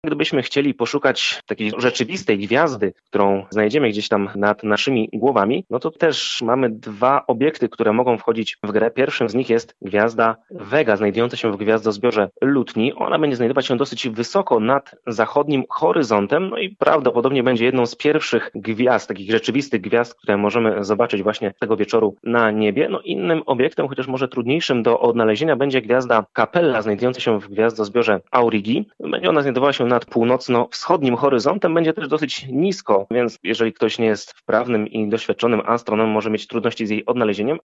Gdybyśmy chcieli poszukać takiej rzeczywistej gwiazdy, którą znajdziemy gdzieś tam nad naszymi głowami, no to też mamy dwa obiekty, które mogą wchodzić w grę. Pierwszym z nich jest gwiazda Vega, znajdująca się w gwiazdozbiorze Lutni. Ona będzie znajdować się dosyć wysoko nad zachodnim horyzontem, no i prawdopodobnie będzie jedną z pierwszych gwiazd, takich rzeczywistych gwiazd, które możemy zobaczyć właśnie tego wieczoru na niebie. No innym obiektem, chociaż może trudniejszym do odnalezienia, będzie gwiazda Capella, znajdująca się w gwiazdozbiorze Aurigi. Będzie ona znajdowała się nad północno-wschodnim horyzontem, będzie też dosyć nisko, więc jeżeli ktoś nie jest wprawnym i doświadczonym astronomem, może mieć trudności z jej odnalezieniem,